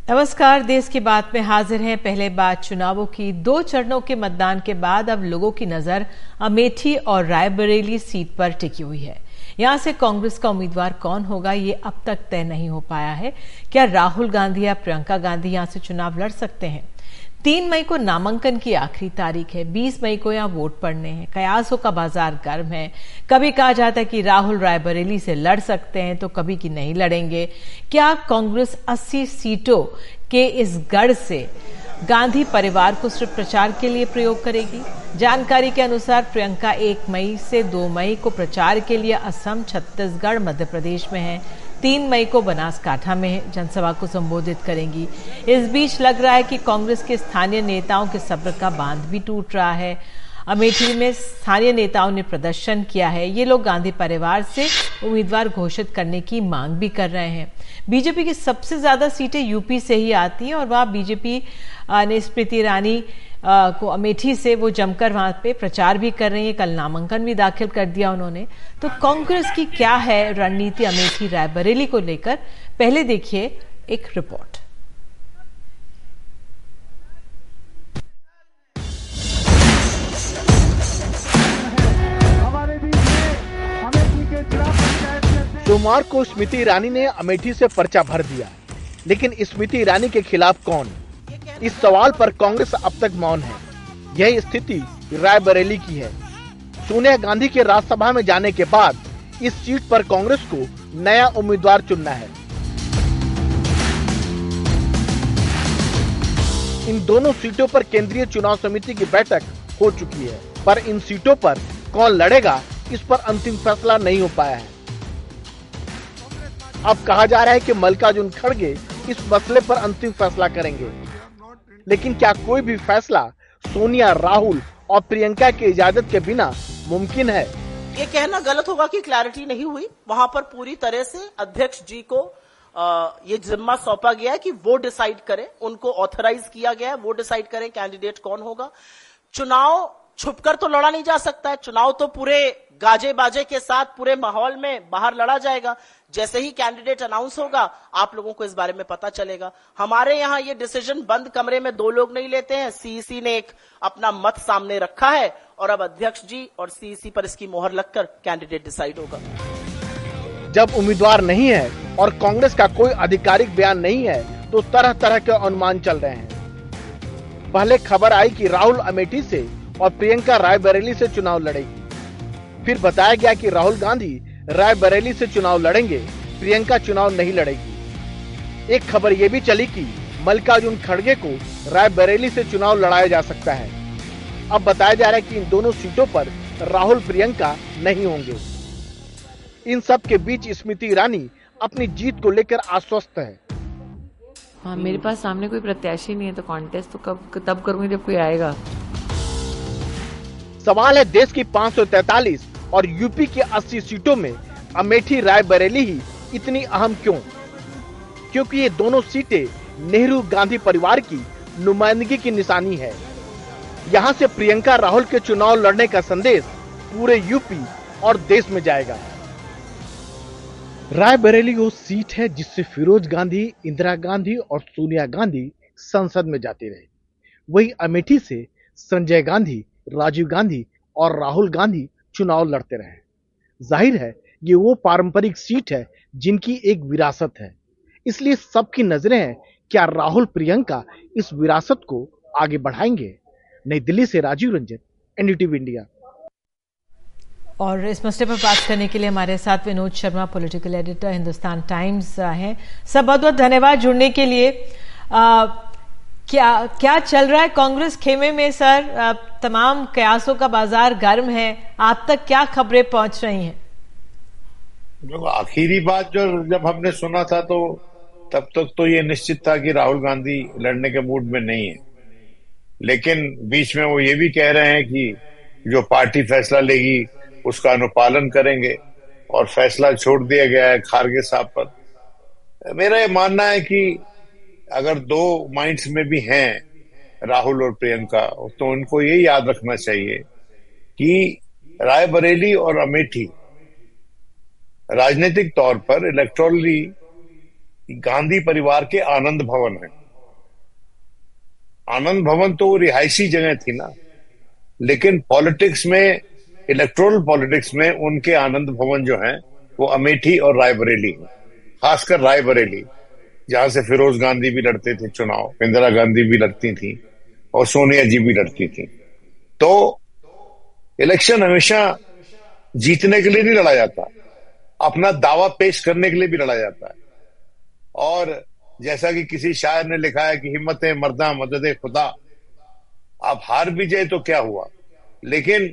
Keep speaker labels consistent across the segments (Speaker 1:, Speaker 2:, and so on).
Speaker 1: नमस्कार। देश की बात में हाजिर हैं। पहले बात चुनावों की। 2 चरणों के मतदान के बाद अब लोगों की नजर अमेठी और रायबरेली सीट पर टिकी हुई है। यहां से कांग्रेस का उम्मीदवार कौन होगा, ये अब तक तय नहीं हो पाया है। क्या राहुल गांधी या प्रियंका गांधी यहां से चुनाव लड़ सकते हैं? 3 मई को नामांकन की आखिरी तारीख है। 20 मई को यहां वोट पड़ने हैं। कयासों का बाजार गर्म है। कभी कहा जाता है कि राहुल रायबरेली से लड़ सकते हैं तो कभी कि नहीं लड़ेंगे। क्या कांग्रेस 80 सीटों के इस गढ़ से गांधी परिवार को सिर्फ प्रचार के लिए प्रयोग करेगी? जानकारी के अनुसार प्रियंका 1 मई से 2 मई को प्रचार के लिए असम, छत्तीसगढ़, मध्य प्रदेश में है। 3 मई को बनासकांठा में जनसभा को संबोधित करेंगी। इस बीच लग रहा है कि कांग्रेस के स्थानीय नेताओं के सब्र का बांध भी टूट रहा है। अमेठी में स्थानीय नेताओं ने प्रदर्शन किया है। ये लोग गांधी परिवार से उम्मीदवार घोषित करने की मांग भी कर रहे हैं। बीजेपी की सबसे ज्यादा सीटें यूपी से ही आती हैं और वहां बीजेपी ने स्मृति ईरानी को अमेठी से वो जमकर वहां पे प्रचार भी कर रही है। कल नामांकन भी दाखिल कर दिया उन्होंने। तो कांग्रेस की क्या है रणनीति अमेठी रायबरेली को लेकर? पहले देखिए एक रिपोर्ट।
Speaker 2: सोमवार को स्मृति ईरानी ने अमेठी से पर्चा भर दिया, लेकिन स्मृति ईरानी के खिलाफ कौन? इस सवाल पर कांग्रेस अब तक मौन है। यही स्थिति रायबरेली की है। सोनिया गांधी के राज्यसभा में जाने के बाद इस सीट पर कांग्रेस को नया उम्मीदवार चुनना है। इन दोनों सीटों पर केंद्रीय चुनाव समिति की बैठक हो चुकी है, पर इन सीटों पर कौन लड़ेगा इस पर अंतिम फैसला नहीं हो पाया है। अब कहा जा रहा है कि मल्लिकार्जुन खड़गे इस मसले पर अंतिम फैसला करेंगे, लेकिन क्या कोई भी फैसला सोनिया, राहुल और प्रियंका की इजाजत के बिना मुमकिन है?
Speaker 3: ये कहना गलत होगा कि क्लैरिटी नहीं हुई। वहां पर पूरी तरह से अध्यक्ष जी को ये जिम्मा सौंपा गया है कि वो डिसाइड करें। उनको ऑथराइज किया गया है, वो डिसाइड करें कैंडिडेट कौन होगा। चुनाव छुपकर तो लड़ा नहीं जा सकता है। चुनाव तो पूरे गाजे बाजे के साथ पूरे माहौल में बाहर लड़ा जाएगा। जैसे ही कैंडिडेट अनाउंस होगा आप लोगों को इस बारे में पता चलेगा। हमारे यहाँ ये डिसीजन बंद कमरे में 2 लोग नहीं लेते हैं। सीईसी ने एक अपना मत सामने रखा है और अब अध्यक्ष जी और सीईसी पर इसकी मोहर लगकर कैंडिडेट डिसाइड होगा।
Speaker 2: जब उम्मीदवार नहीं है और कांग्रेस का कोई आधिकारिक बयान नहीं है तो तरह तरह के अनुमान चल रहे हैं। पहले खबर आई कि राहुल अमेठी से और प्रियंका रायबरेली से चुनाव लड़ेगी। फिर बताया गया कि राहुल गांधी रायबरेली से चुनाव लड़ेंगे, प्रियंका चुनाव नहीं लड़ेगी। एक खबर यह भी चली कि मल्लिकार्जुन खड़गे को रायबरेली से चुनाव लड़ाया जा सकता है। अब बताया जा रहा है कि इन दोनों सीटों पर राहुल प्रियंका नहीं होंगे। इन सब के बीच स्मृति ईरानी अपनी जीत को लेकर आश्वस्त है।
Speaker 4: हाँ, मेरे पास सामने कोई प्रत्याशी नहीं है तो कॉन्टेस्ट तो तब करूंगी जब कोई आएगा।
Speaker 2: सवाल है, देश की 543 और यूपी की 80 सीटों में अमेठी रायबरेली ही इतनी अहम क्यों? क्योंकि ये दोनों सीटें नेहरू गांधी परिवार की नुमाइंदगी की निशानी है। यहां से प्रियंका राहुल के चुनाव लड़ने का संदेश पूरे यूपी और देश में जाएगा। रायबरेली वो सीट है जिससे फिरोज गांधी, इंदिरा गांधी और सोनिया गांधी संसद में जाती रही। वही अमेठी से संजय गांधी, राजीव गांधी और राहुल गांधी चुनाव लड़ते रहे। जाहिर है ये वो पारंपरिक सीट है जिनकी एक विरासत है। इसलिए सबकी नजरें हैं, क्या राहुल प्रियंका इस विरासत को आगे बढ़ाएंगे? नई दिल्ली से राजीव रंजन, एनडीटीवी इंडिया।
Speaker 1: और इस मसले पर बात करने के लिए हमारे साथ Vinod Sharma, political editor, Hindustan Times हैं। सब बहुत बहुत धन्यवाद जुड़ने के लिए। क्या चल रहा है कांग्रेस खेमे में सर? तमाम कयासों का बाजार गर्म है। आप तक क्या खबरें पहुंच रही हैं?
Speaker 5: जो आखिरी बात जब हमने सुना था तो तब तक तो ये निश्चित था कि राहुल गांधी लड़ने के मूड में नहीं है, लेकिन बीच में वो ये भी कह रहे हैं कि जो पार्टी फैसला लेगी उसका अनुपालन करेंगे और फैसला छोड़ दिया गया है खारगे साहब पर। मेरा ये मानना है कि अगर 2 माइंड्स में भी हैं राहुल और प्रियंका, तो उनको ये याद रखना चाहिए कि रायबरेली और अमेठी राजनीतिक तौर पर इलेक्टोरली गांधी परिवार के आनंद भवन है। आनंद भवन तो रिहायशी जगह थी ना, लेकिन पॉलिटिक्स में, इलेक्टोरल पॉलिटिक्स में उनके आनंद भवन जो हैं वो अमेठी और रायबरेली है। खासकर रायबरेली, जहां से फिरोज गांधी भी लड़ते थे चुनाव, इंदिरा गांधी भी लड़ती थी और सोनिया जी भी लड़ती थी। तो इलेक्शन हमेशा जीतने के लिए नहीं लड़ा जाता, अपना दावा पेश करने के लिए भी लड़ा जाता है। और जैसा कि किसी शायर ने लिखा है कि हिम्मत मर्दा मदद खुदा, आप हार भी जाए तो क्या हुआ, लेकिन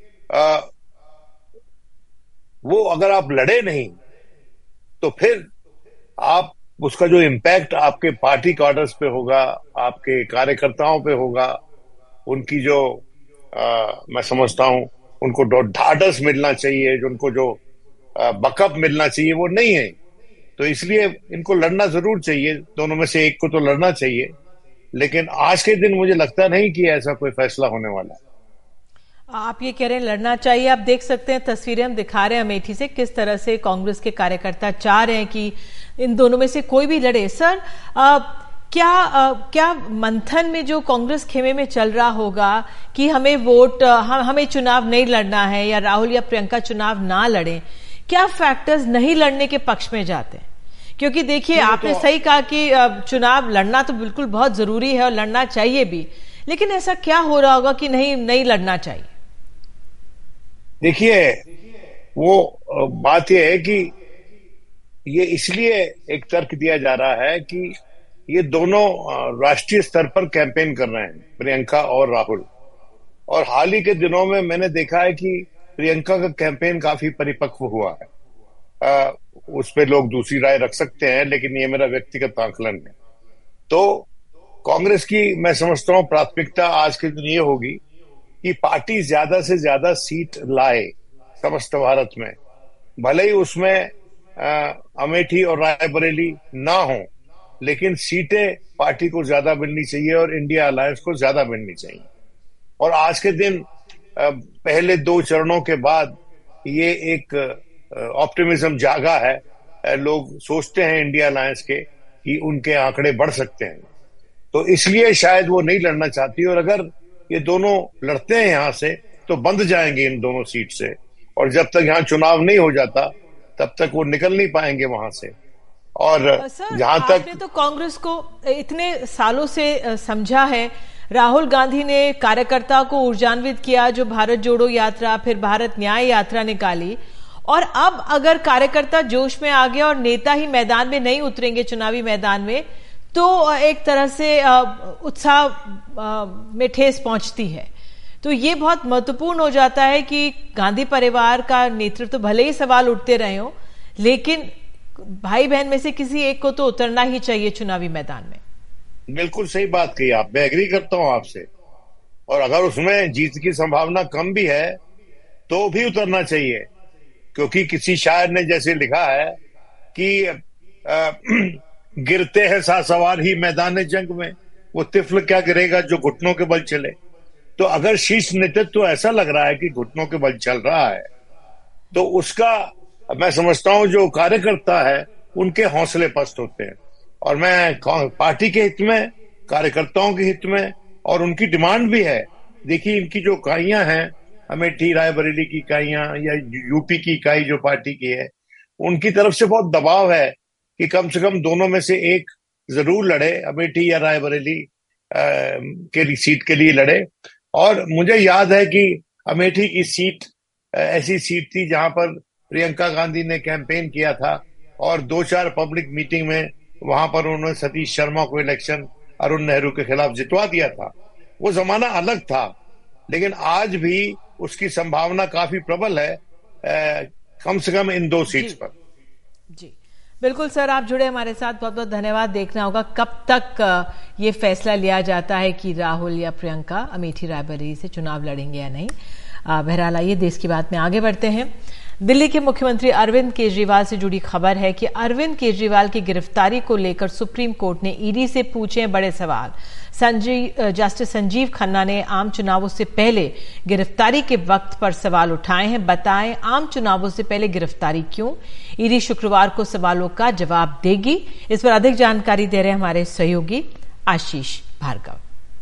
Speaker 5: वो अगर आप लड़े नहीं तो फिर आप उसका जो इम्पैक्ट आपके पार्टी कार्डर्स पे होगा, आपके कार्यकर्ताओं पे होगा, उनकी जो मैं समझता हूं उनको ढाढ़स मिलना चाहिए, जो उनको जो बकअप मिलना चाहिए वो नहीं है। तो इसलिए इनको लड़ना जरूर चाहिए, दोनों में से एक को तो लड़ना चाहिए, लेकिन आज के दिन मुझे लगता नहीं कि ऐसा कोई फैसला होने वाला है।
Speaker 1: आप ये कह रहे हैं लड़ना चाहिए। आप देख सकते हैं, तस्वीरें हम दिखा रहे हैं अमेठी से, किस तरह से कांग्रेस के कार्यकर्ता चाह रहे हैं कि इन दोनों में से कोई भी लड़े। सर, क्या मंथन में जो कांग्रेस खेमे में चल रहा होगा कि हमें हमें चुनाव नहीं लड़ना है या राहुल या प्रियंका चुनाव ना लड़ें, क्या फैक्टर्स नहीं लड़ने के पक्ष में जाते हैं? क्योंकि देखिए, आपने सही कहा कि चुनाव लड़ना तो बिल्कुल बहुत जरूरी है और लड़ना चाहिए भी, लेकिन ऐसा क्या हो रहा होगा कि नहीं लड़ना चाहिए?
Speaker 5: देखिए, वो बात यह है कि ये इसलिए एक तर्क दिया जा रहा है कि ये दोनों राष्ट्रीय स्तर पर कैंपेन कर रहे हैं, प्रियंका और राहुल। और हाल ही के दिनों में मैंने देखा है कि प्रियंका का कैंपेन काफी परिपक्व हुआ है। उस पे लोग दूसरी राय रख सकते हैं, लेकिन ये मेरा व्यक्तिगत आकलन है। तो कांग्रेस की मैं समझता हूं प्राथमिकता आज के दिन ये होगी कि पार्टी ज्यादा से ज्यादा सीट लाए समस्त भारत में, भले ही उसमें अमेठी और रायबरेली ना हो, लेकिन सीटें पार्टी को ज्यादा मिलनी चाहिए और इंडिया अलायंस को ज्यादा मिलनी चाहिए। और आज के दिन पहले 2 चरणों के बाद ये एक ऑप्टिमिज्म जागा है। लोग सोचते हैं इंडिया अलायंस के कि उनके आंकड़े बढ़ सकते हैं, तो इसलिए शायद वो नहीं लड़ना चाहती। और अगर ये दोनों लड़ते हैं यहां से तो बंध जाएंगे इन दोनों सीट से, और जब तक यहाँ चुनाव नहीं हो जाता तब तक वो निकल नहीं पाएंगे वहां से। और जहां तक
Speaker 1: आपने तो कांग्रेस को इतने सालों से समझा है, राहुल गांधी ने कार्यकर्ता को ऊर्जान्वित किया, जो भारत जोड़ो यात्रा, फिर भारत न्याय यात्रा निकाली, और अब अगर कार्यकर्ता जोश में आ गया और नेता ही मैदान में नहीं उतरेंगे, चुनावी मैदान में, तो एक तरह से उत्साह में ठेस पहुंचती है। तो ये बहुत महत्वपूर्ण हो जाता है कि गांधी परिवार का नेतृत्व, भले ही सवाल उठते रहे हो, लेकिन भाई बहन में से किसी एक को तो उतरना ही चाहिए चुनावी मैदान में।
Speaker 5: बिल्कुल सही बात कही आप, मैं एग्री करता हूं आपसे। और अगर उसमें जीत की संभावना कम भी है तो भी उतरना चाहिए, क्योंकि किसी शायर ने जैसे लिखा है कि गिरते हैं सासवार ही मैदान जंग में, वो तिफल क्या गिरेगा जो घुटनों के बल चले। तो अगर शीर्ष नेतृत्व ऐसा लग रहा है कि घुटनों के बल चल रहा है, तो उसका मैं समझता हूं जो कार्यकर्ता है उनके हौसले पस्त होते हैं। और मैं पार्टी के हित में, कार्यकर्ताओं के हित में, और उनकी डिमांड भी है। देखिए, इनकी जो इकाइयां हैं, अमेठी रायबरेली की इकाइयां या यूपी की इकाई जो पार्टी की है, उनकी तरफ से बहुत दबाव है कि कम से कम दोनों में से एक जरूर लड़े, अमेठी या रायबरेली के सीट के लिए लड़े। और मुझे याद है कि अमेठी की सीट ऐसी सीट थी जहां पर प्रियंका गांधी ने कैंपेन किया था, और 2-4 पब्लिक मीटिंग में वहां पर उन्होंने सतीश शर्मा को इलेक्शन अरुण नेहरू के खिलाफ जितवा दिया था। वो जमाना अलग था, लेकिन आज भी उसकी संभावना काफी प्रबल है, कम से कम इन 2 सीट्स पर।
Speaker 1: जी बिल्कुल सर, आप जुड़े हमारे साथ, बहुत बहुत धन्यवाद। देखना होगा कब तक ये फैसला लिया जाता है कि राहुल या प्रियंका अमेठी रायबरेली से चुनाव लड़ेंगे या नहीं। बहरहाल आइए देश की बात में आगे बढ़ते हैं। दिल्ली के मुख्यमंत्री अरविंद केजरीवाल से जुड़ी खबर है कि अरविंद केजरीवाल की गिरफ्तारी को लेकर सुप्रीम कोर्ट ने ईडी से पूछे बड़े सवाल। जस्टिस संजीव खन्ना ने आम चुनावों से पहले गिरफ्तारी के वक्त पर सवाल उठाए हैं। बताएं, आम चुनावों से पहले गिरफ्तारी क्यों? ईडी शुक्रवार को सवालों का जवाब देगी। इस पर अधिक जानकारी दे रहे हमारे सहयोगी आशीष भार्गव।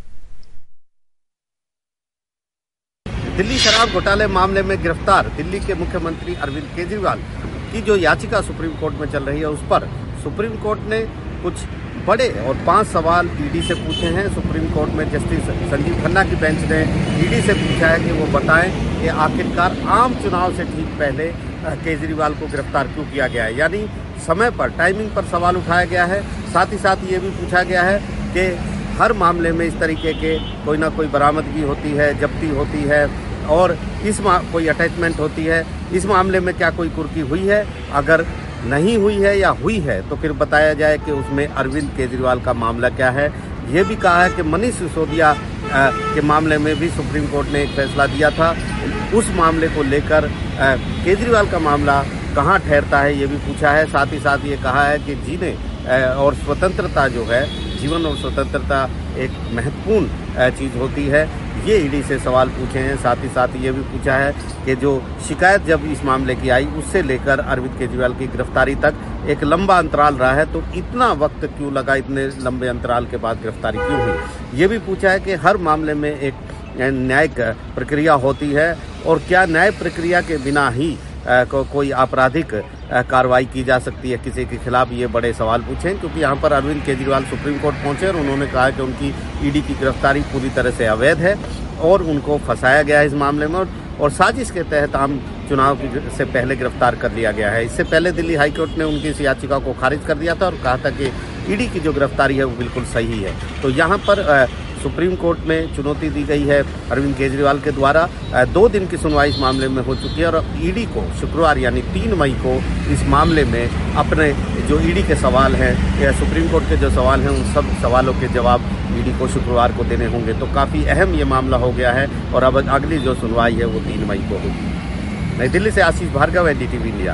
Speaker 6: दिल्ली शराब घोटाले मामले में गिरफ्तार दिल्ली के मुख्यमंत्री अरविंद केजरीवाल की जो याचिका सुप्रीम कोर्ट में चल रही है, उस पर सुप्रीम कोर्ट ने कुछ बड़े और 5 सवाल ईडी से पूछे हैं। सुप्रीम कोर्ट में जस्टिस संजीव खन्ना की बेंच ने ईडी से पूछा है कि वो बताएं कि आखिरकार आम चुनाव से ठीक पहले केजरीवाल को गिरफ्तार क्यों किया गया है। यानी समय पर, टाइमिंग पर सवाल उठाया गया है। साथ ही साथ ये भी पूछा गया है कि हर मामले में इस तरीके के कोई ना कोई बरामदगी होती है, जब्ती होती है और कोई अटैचमेंट होती है। इस मामले में क्या कोई कुर्की हुई है? अगर नहीं हुई है या हुई है तो फिर बताया जाए कि उसमें अरविंद केजरीवाल का मामला क्या है। ये भी कहा है कि मनीष सिसोदिया के मामले में भी सुप्रीम कोर्ट ने एक फैसला दिया था। उस मामले को लेकर केजरीवाल का मामला कहाँ ठहरता है, ये भी पूछा है। साथ ही साथ ये कहा है कि जीने और स्वतंत्रता जो है, जीवन और स्वतंत्रता एक महत्वपूर्ण चीज़ होती है। ये ईडी से सवाल पूछे हैं। साथ ही साथ ये भी पूछा है कि जो शिकायत जब इस मामले की आई उससे लेकर अरविंद केजरीवाल की गिरफ्तारी तक एक लंबा अंतराल रहा है, तो इतना वक्त क्यों लगा, इतने लंबे अंतराल के बाद गिरफ्तारी क्यों हुई। ये भी पूछा है कि हर मामले में एक न्यायिक प्रक्रिया होती है और क्या न्याय प्रक्रिया के बिना ही कोई आपराधिक कार्रवाई की जा सकती है किसी के खिलाफ। ये बड़े सवाल पूछे, क्योंकि यहाँ पर अरविंद केजरीवाल सुप्रीम कोर्ट पहुंचे और उन्होंने कहा कि उनकी ईडी की गिरफ्तारी पूरी तरह से अवैध है और उनको फंसाया गया है इस मामले में और साजिश के तहत आम चुनाव से पहले गिरफ्तार कर लिया गया है। इससे पहले दिल्ली हाईकोर्ट ने उनकी इस याचिका को खारिज कर दिया था और कहा था कि ईडी की जो गिरफ्तारी है वो बिल्कुल सही है। तो यहाँ पर सुप्रीम कोर्ट में चुनौती दी गई है अरविंद केजरीवाल के द्वारा। 2 दिन की सुनवाई इस मामले में हो चुकी है और ईडी को शुक्रवार यानी 3 मई को इस मामले में अपने जो ईडी के सवाल हैं या सुप्रीम कोर्ट के जो सवाल हैं उन सब सवालों के जवाब ईडी को शुक्रवार को देने होंगे। तो काफ़ी अहम ये मामला हो गया है और अब अगली जो सुनवाई है वो 3 मई को होगी। नई दिल्ली से आशीष भार्गव, NDTV इंडिया।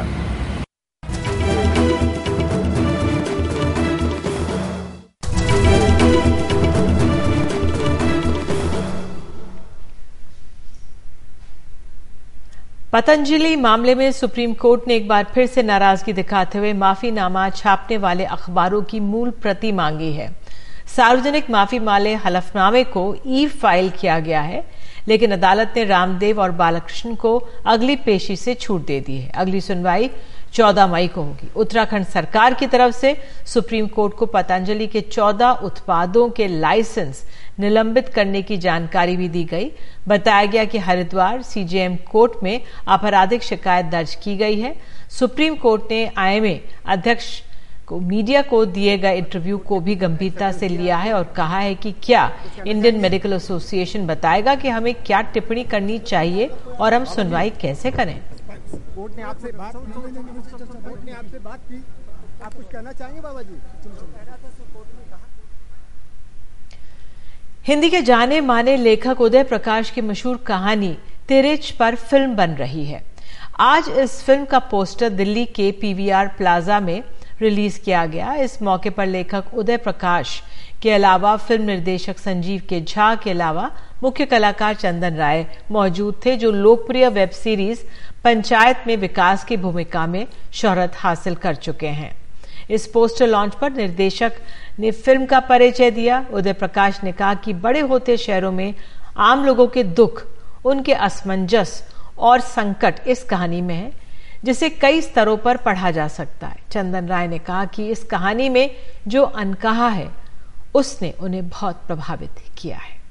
Speaker 1: पतंजलि मामले में सुप्रीम कोर्ट ने एक बार फिर से नाराजगी दिखाते हुए माफीनामा छापने वाले अखबारों की मूल प्रति मांगी है। सार्वजनिक माफी वाले हलफनामे को ई फाइल किया गया है, लेकिन अदालत ने रामदेव और बालकृष्ण को अगली पेशी से छूट दे दी है। अगली सुनवाई 14 मई को होगी। उत्तराखंड सरकार की तरफ से सुप्रीम कोर्ट को पतंजलि के 14 उत्पादों के लाइसेंस निलंबित करने की जानकारी भी दी गई। बताया गया कि हरिद्वार CJM कोर्ट में आपराधिक शिकायत दर्ज की गई है। सुप्रीम कोर्ट ने IMA अध्यक्ष को मीडिया को दिए गए इंटरव्यू को भी गंभीरता से लिया है और कहा है कि क्या इंडियन मेडिकल एसोसिएशन बताएगा कि हमें क्या टिप्पणी करनी चाहिए और हम सुनवाई कैसे करें।
Speaker 7: कोर्ट ने आपसे बात की, आप कुछ कहना चाहेंगे बाबा जी?
Speaker 1: हिंदी के जाने माने लेखक उदय प्रकाश की मशहूर कहानी तिरेच पर फिल्म बन रही है। आज इस फिल्म का पोस्टर दिल्ली के PVR प्लाजा में रिलीज किया गया। इस मौके पर लेखक उदय प्रकाश के अलावा फिल्म निर्देशक संजीव के झा के अलावा मुख्य कलाकार चंदन राय मौजूद थे, जो लोकप्रिय वेब सीरीज पंचायत में विकास की भूमिका में शोहरत हासिल कर चुके हैं। इस पोस्टर लॉन्च पर निर्देशक ने फिल्म का परिचय दिया। उदय प्रकाश ने कहा कि बड़े होते शहरों में आम लोगों के दुख, उनके असमंजस और संकट इस कहानी में है, जिसे कई स्तरों पर पढ़ा जा सकता है। चंदन राय ने कहा कि इस कहानी में जो अनकहा है उसने उन्हें बहुत प्रभावित किया है।